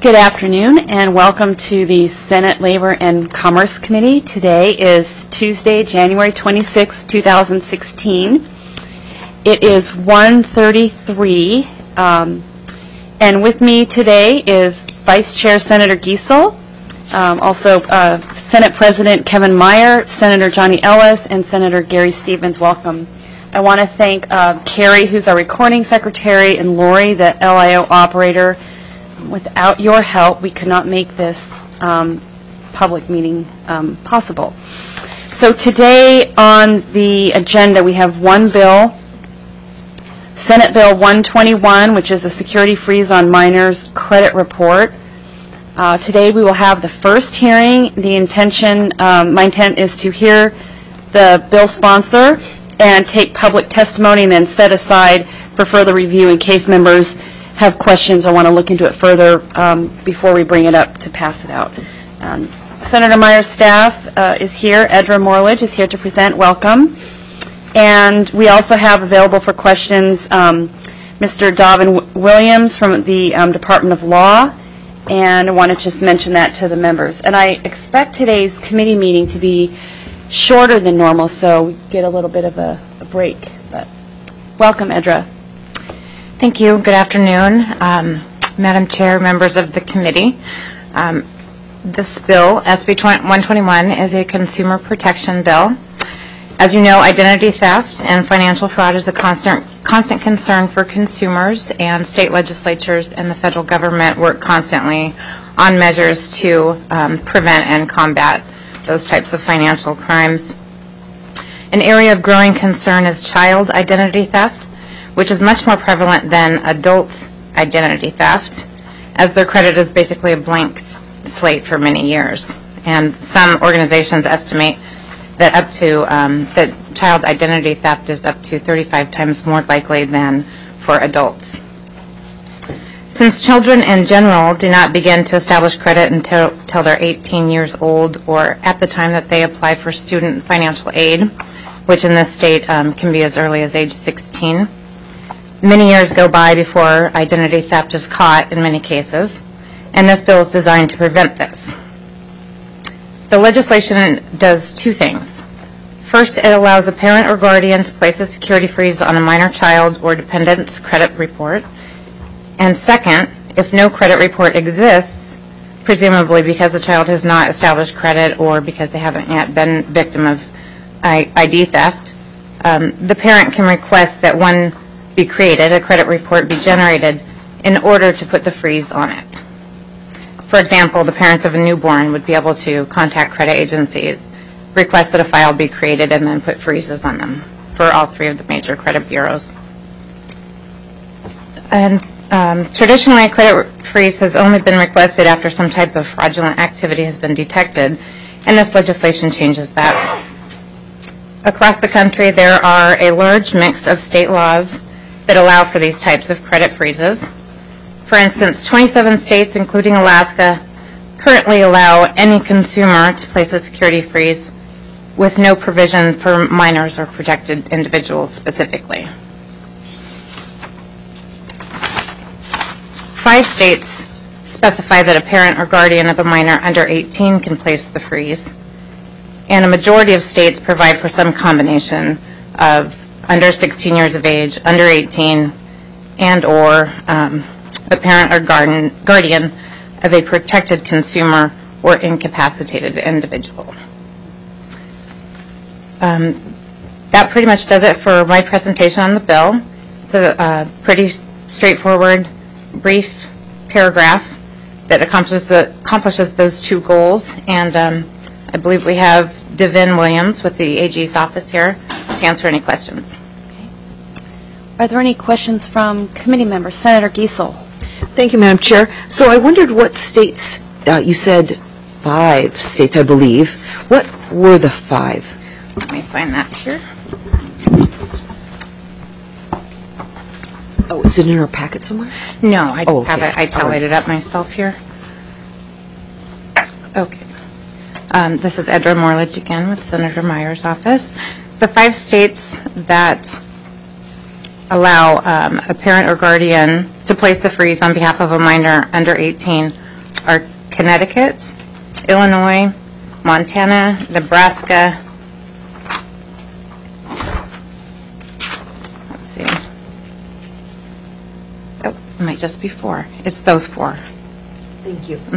Good afternoon and welcome to the Senate Labor and Commerce Committee. Today is Tuesday, January 26, 2016. It is 1:33 and with me today is Vice Chair Senator Giesel, also Senate President Kevin Meyer, Senator Johnny Ellis, and Senator Gary Stevens. Welcome. I want to thank Carrie, who's our recording secretary, and Lori, the LIO operator. Without your help, we could not make this public meeting possible. So today on the agenda we have one bill, Senate Bill 121, which is a security freeze on minors credit report. Today we will have the first hearing. My intent is to hear the bill sponsor and take public testimony and then set aside for further review in case members have questions or want to look into it further before we bring it up to pass it out. Senator Meyer's staff is here. Edra Morledge is here to present. Welcome. And we also have available for questions Mr. Davin Williams from the Department of Law, and I want to just mention that to the members. And I expect today's committee meeting to be shorter than normal, so we get a little bit of a break. But welcome, Edra. Thank you. Good afternoon, Madam Chair, members of the committee. This bill, SB 121, is a consumer protection bill. As you know, identity theft and financial fraud is a constant concern for consumers, and state legislatures and the federal government work constantly on measures to prevent and combat those types of financial crimes. An area of growing concern is child identity theft, which is much more prevalent than adult identity theft, as their credit is basically a blank slate for many years. And some organizations estimate that that child identity theft is up to 35 times more likely than for adults. Since children in general do not begin to establish credit until they're 18 years old or at the time that they apply for student financial aid, which in this state can be as early as age 16, many years go by before identity theft is caught in many cases, and this bill is designed to prevent this. The legislation does two things. First, it allows a parent or guardian to place a security freeze on a minor child or dependent's credit report. And second, if no credit report exists, presumably because the child has not established credit or because they haven't yet been victim of ID theft, the parent can request that one be created, a credit report be generated in order to put the freeze on it. For example, the parents of a newborn would be able to contact credit agencies, request that a file be created, and then put freezes on them for all three of the major credit bureaus. And traditionally, a credit freeze has only been requested after some type of fraudulent activity has been detected, and this legislation changes that. Across the country, there are a large mix of state laws that allow for these types of credit freezes. For instance, 27 states, including Alaska, currently allow any consumer to place a security freeze with no provision for minors or protected individuals specifically. 5 states specify that a parent or guardian of a minor under 18 can place the freeze, and a majority of states provide for some combination of under 16 years of age, under 18, and or a parent or guardian of a protected consumer or incapacitated individual. That pretty much does it for my presentation on the bill. It's a pretty straightforward, brief paragraph that accomplishes those two goals, and I believe we have Davin Williams with the AG's office here to answer any questions. Okay. Are there any questions from committee members? Senator Giesel. Thank you, Madam Chair. So I wondered what states, you said 5 states, I believe. What were the 5? Let me find that here. Oh, is it in our packet somewhere? No, I just okay. have it. I tallied it up myself here. Okay. This is Edra Morledge again with Senator Meyer's office. The 5 states that allow a parent or guardian to place the freeze on behalf of a minor under 18 are Connecticut, Illinois, Montana, Nebraska. Let's see. Oh, it might just be 4. It's those 4. Thank you.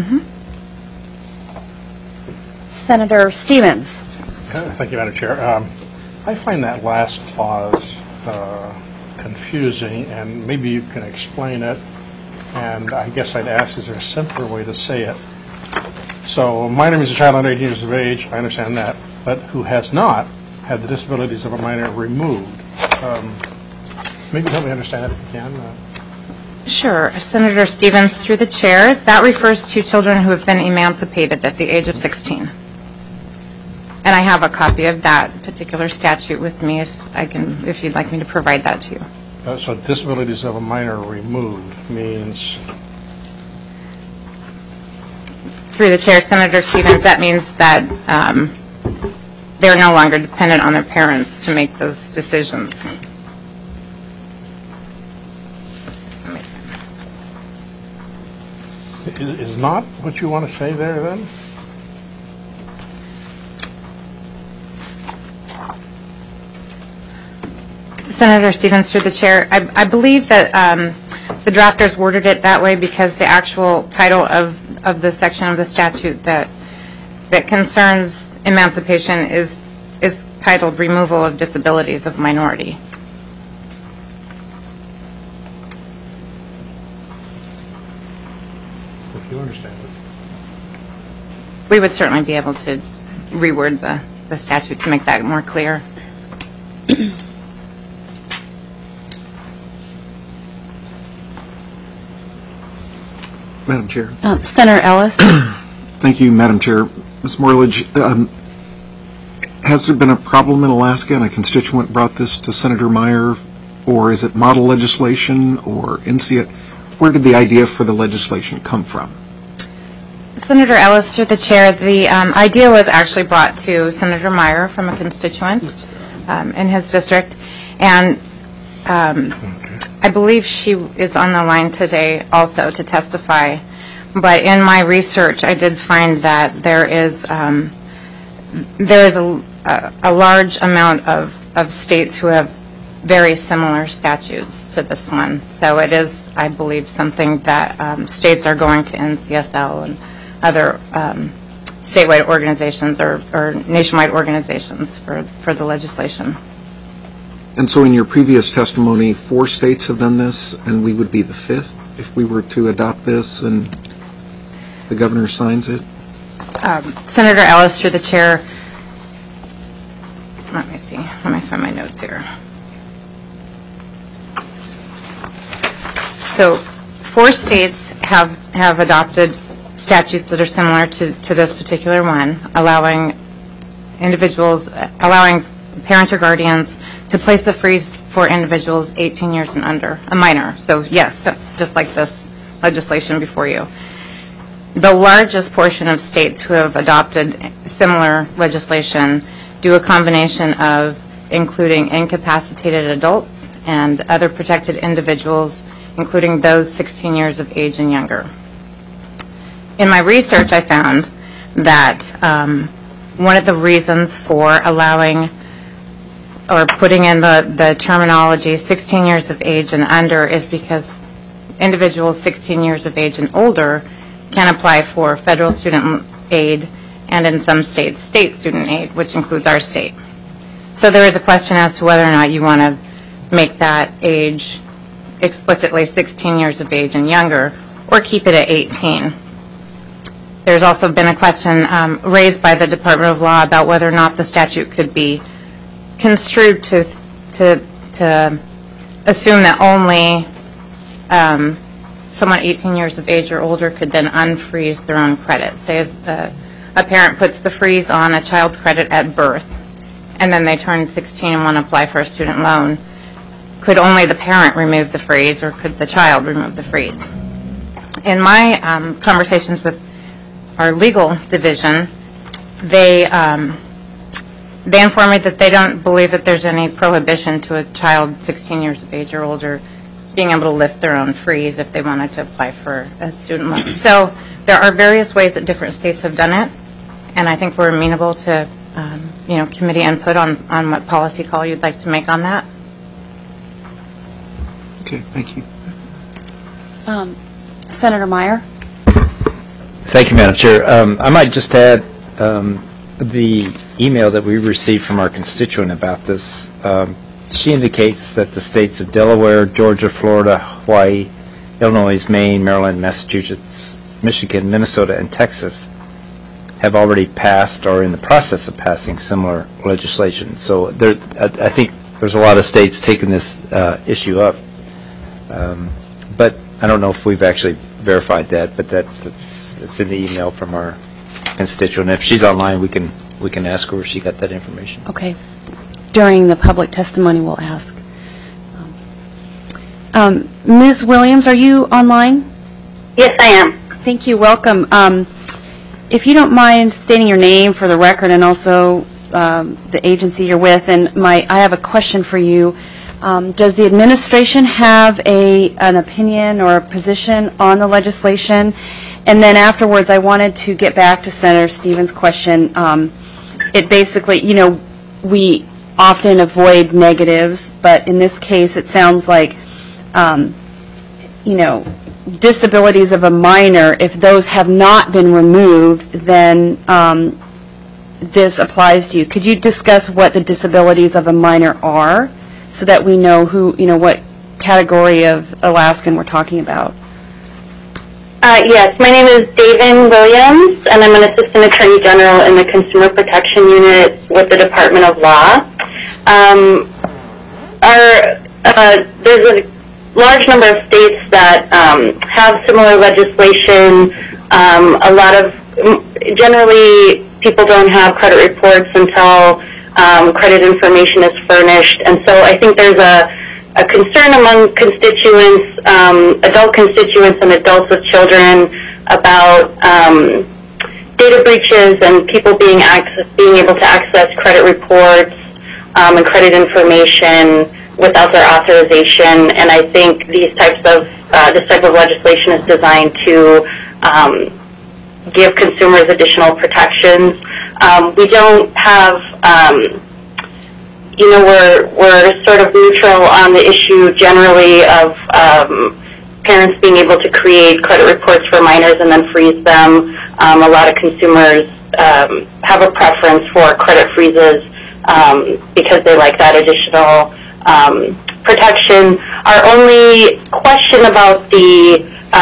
Senator Stevens. Thank you, Madam Chair. I find that last clause confusing, and maybe you can explain it. And I guess I'd ask, is there a simpler way to say it? So, minor means a child under 18 years of age, I understand that, but who has not had the disabilities of a minor removed. Maybe help me understand that if you can. Sure. Senator Stevens, through the chair, that refers to children who have been emancipated at the age of 16. And I have a copy of that particular statute with me if you'd like me to provide that to you. So disabilities of a minor removed means? Through the chair, Senator Stevens, that means that they're no longer dependent on their parents to make those decisions. Is not what you want to say there, then? Senator Stevens, through the chair, I believe that the drafters worded it that way because the actual title of the section of the statute that concerns emancipation is titled Removal of Disabilities of Minority. If you understand it. We would certainly be able to reword the statute to make that more clear. Madam Chair. Senator Ellis. Thank you, Madam Chair. Ms. Morledge, has there been a problem in Alaska and a constituent brought this to Senator Meyer, or is it model legislation or NCIT? Where did the idea for the legislation come from? Senator Ellis, through the chair, the idea was actually brought to Senator Meyer from a constituent in his district, and I believe she is on the line today also to testify. But in my research, I did find that there is a large amount of states who have very similar statutes to this one. So it is, I believe, something that states are going to NCSL and other statewide organizations or nationwide organizations for the legislation. And so in your previous testimony, 4 states have done this, and we would be the 5th if we were to adopt this and the governor signs it? Senator Ellis, through the chair, let me see, let me find my notes here. So 4 states have adopted statutes that are similar to this particular one, allowing parents or guardians to place the freeze for individuals 18 years and under, a minor. So yes, just like this legislation before you. The largest portion of states who have adopted similar legislation do a combination of including incapacitated adults and other protected individuals, including those 16 years of age and younger. In my research, I found that one of the reasons for allowing or putting in the terminology 16 years of age and under is because individuals 16 years of age and older can apply for federal student aid and in some states, state student aid, which includes our state. So there is a question as to whether or not you want to make that age explicitly 16 years of age and younger or keep it at 18. There's also been a question raised by the Department of Law about whether or not the statute could be construed to assume that only someone 18 years of age or older could then unfreeze their own credit. Say a parent puts the freeze on a child's credit at birth, and then they turn 16 and want to apply for a student loan. Could only the parent remove the freeze, or could the child remove the freeze? In my conversations with our legal division, they informed me that they don't believe that there's any prohibition to a child 16 years of age or older being able to lift their own freeze if they wanted to apply for a student loan. So there are various ways that different states have done it, and I think we're amenable to committee input on what policy call you'd like to make on that. Okay, thank you. Senator Meyer? Thank you, Madam Chair. I might just add the email that we received from our constituent about this. She indicates that the states of Delaware, Georgia, Florida, Hawaii, Illinois, Maine, Maryland, Massachusetts, Michigan, Minnesota, and Texas have already passed or are in the process of passing similar legislation. So I think there's a lot of states taking this issue up. But I don't know if we've actually verified that, but it's in the email from our constituent. If she's online, we can ask her where she got that information. Okay. During the public testimony, we'll ask. Ms. Williams, are you online? Yes, I am. Thank you. Welcome. If you don't mind stating your name for the record and also the agency you're with, and I have a question for you. Does the administration have an opinion or a position on the legislation? And then afterwards, I wanted to get back to Senator Stevens' question. It basically, we often avoid negatives, but in this case, it sounds like, disabilities of a minor, if those have not been removed, then this applies to you. Could you discuss what the disabilities of a minor are so that we know what category of Alaskan we're talking about? Yes, my name is Daven Williams, and I'm an Assistant Attorney General in the Consumer Protection Unit with the Department of Law. There's a large number of states that have similar legislation. Generally, people don't have credit reports until credit information is furnished, and so I think there's a concern among constituents, adult constituents and adults with children about data breaches and people being able to access credit reports and credit information without their authorization. And I think this type of legislation is designed to give consumers additional protections. We don't have we're sort of neutral on the issue generally of parents being able to create credit reports for minors and then freeze them. A lot of consumers have a preference for credit freezes because they like that additional protection. Our only question about the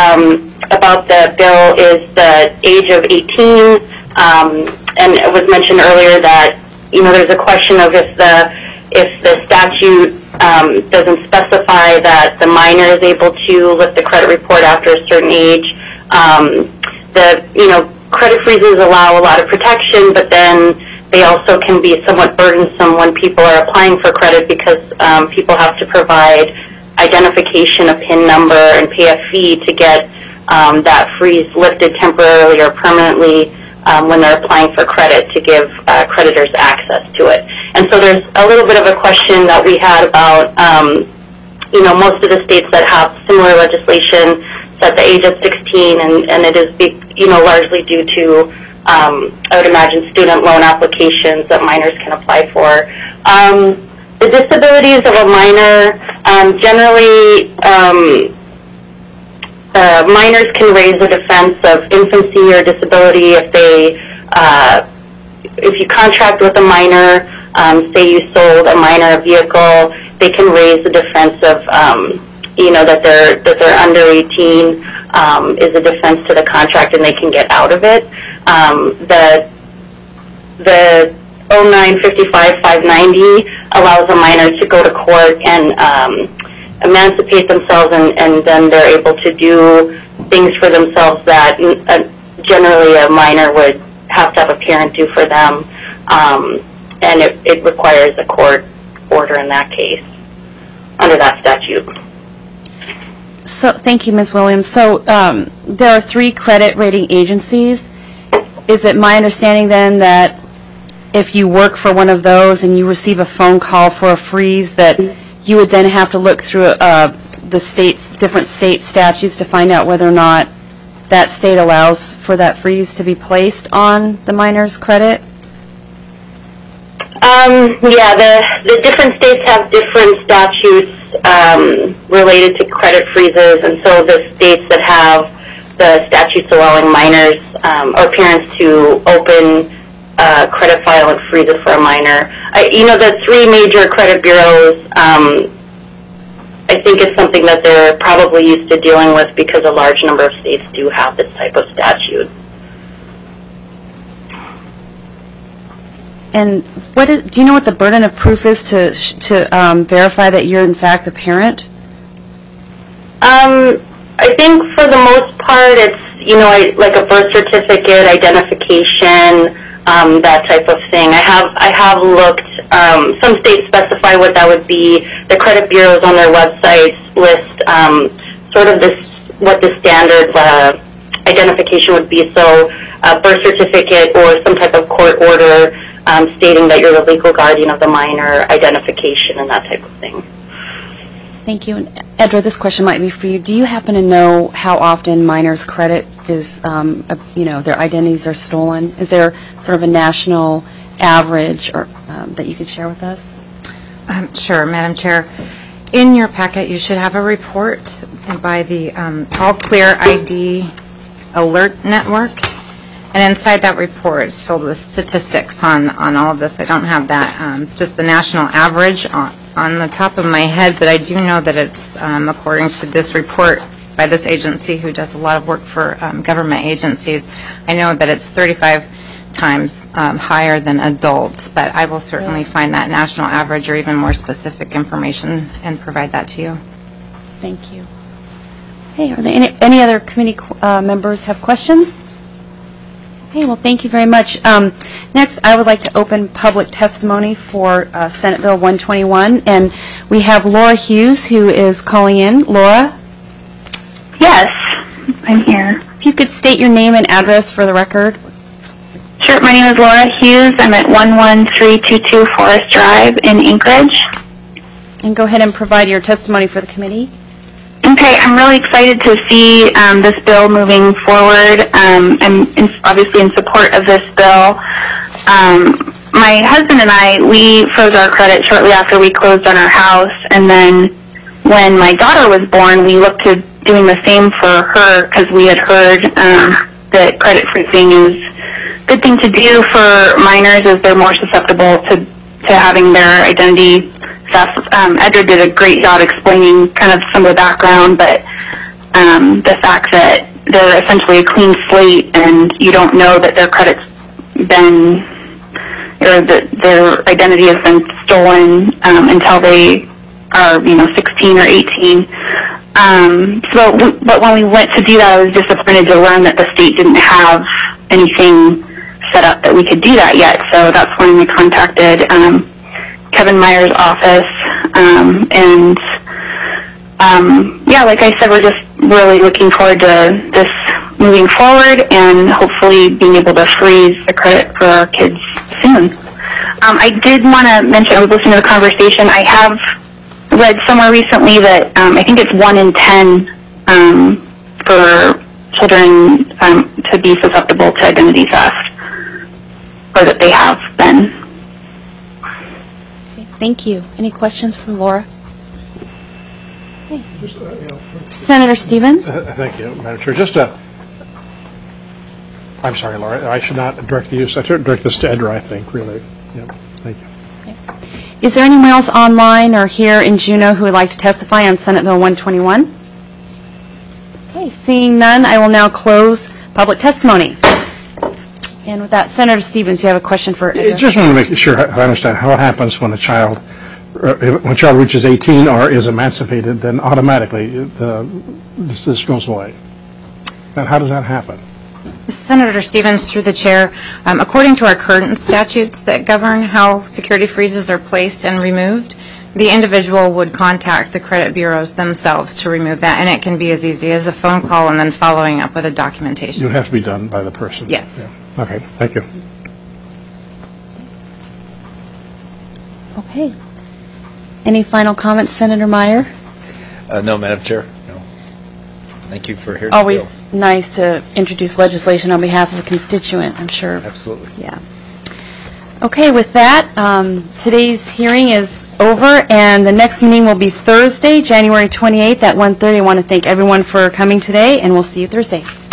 bill is the age of 18, and it was mentioned earlier that there's a question of if the statute doesn't specify that the minor is able to lift the credit report after a certain age. Credit freezes allow a lot of protection, but then they also can be somewhat burdensome when people are applying for credit because people have to provide identification, a PIN number, and pay a fee to get that freeze lifted temporarily or permanently when they're applying for credit to give creditors access to it. And so there's a little bit of a question that we had about, most of the states that have similar legislation set the age at 16, and it is, largely due to, I would imagine, student loan applications that minors can apply for. The disabilities of a minor, generally, minors can raise a defense of infancy or disability if you contract with a minor, say you sold a minor a vehicle, they can raise the defense of that they're under 18 is a defense to the contract and they can get out of it. The 09-55-590 allows a minor to go to court and emancipate themselves, and then they're able to do things for themselves that generally a minor would have to have a parent do for them, and it requires a court order in that case under that statute. So, thank you, Ms. Williams. So there are 3 credit rating agencies. Is it my understanding then that if you work for one of those and you receive a phone call for a freeze, that you would then have to look through the the different state statutes to find out whether or not that state allows for that freeze to be placed on the minor's credit? Yeah, the different states have different statutes related to credit freezes, and so the states that have the statutes allowing minors or parents to open a credit file and freeze it for a minor. The three major credit bureaus, I think it's something that they're probably used to dealing with because a large number of states do have this type of statute. And do you know what the burden of proof is to verify that you're in fact the parent? I think for the most part it's, like a birth certificate, identification, that type of thing. I have looked, some states specify what that would be. The credit bureaus on their websites list sort of what the standard identification would be. So a birth certificate or some type of court order stating that you're the legal guardian of the minor, identification, and that type of thing. Thank you. And Edra, this question might be for you. Do you happen to know how often minors' credit is, their identities are stolen? Is there sort of a national average or that you could share with us? Sure, Madam Chair. In your packet, you should have a report by the All Clear ID Alert Network. And inside that report is filled with statistics on all of this. I don't have that, just the national average on the top of my head, but I do know that it's, according to this report by this agency who does a lot of work for government agencies, I know that it's 35 times higher than adults, but I will certainly find that national average or even more specific information and provide that to you. Thank you. Hey, are there any other committee members have questions? Okay, well, thank you very much. Next, I would like to open public testimony for Senate Bill 121, and we have Laura Hughes, who is calling in. Laura? Yes, I'm here. If you could state your name and address for the record. Sure, my name is Laura Hughes. I'm at 11322 Forest Drive in Anchorage. And go ahead and provide your testimony for the committee. Okay, I'm really excited to see this bill moving forward. I'm obviously in support of this bill. My husband and I, we froze our credit shortly after we closed on our house, and then when my daughter was born, we looked to doing the same for her because we had heard that credit freezing is a good thing to do for minors as they're more susceptible to having their identity theft. Edra did a great job explaining kind of some of the background, but the fact that they're essentially a clean slate and you don't know that their credit's been, or that their identity has been stolen until they are, 16 or 18. But when we went to do that, I was disappointed to learn that the state didn't have anything set up that we could do that yet. So that's when we contacted Kevin Meyer's office, like I said, we're just really looking forward to this moving forward and hopefully being able to freeze the credit for our kids soon. I did want to mention, I was listening to the conversation, I have read somewhere recently that I think it's 1 in 10 for children to be susceptible to identity theft, or that they have been. Thank you. Any questions for Laura? Okay. Senator Stevens? Thank you, Madam Chair. I'm sorry, Laura. I should not direct the use. I should direct this to Edra, I think, really. Yeah. Thank you. Okay. Is there anyone else online or here in Juneau who would like to testify on Senate Bill 121? Okay. Seeing none, I will now close public testimony. And with that, Senator Stevens, you have a question for Edra? I just want to make sure I understand how it happens when a child reaches 18 or is emancipated, then automatically this goes away. And how does that happen? Senator Stevens, through the chair, according to our current statutes that govern how security freezes are placed and removed, the individual would contact the credit bureaus themselves to remove that, and it can be as easy as a phone call and then following up with a documentation. It would have to be done by the person? Yes. Yeah. Okay, thank you. Okay. Any final comments, Senator Meyer? No, Madam Chair, no. Thank you for hearing the bill. Always nice to introduce legislation on behalf of a constituent, I'm sure. Absolutely. Yeah. Okay, with that, today's hearing is over, and the next meeting will be Thursday, January 28th at 1:30. I want to thank everyone for coming today, and we'll see you Thursday.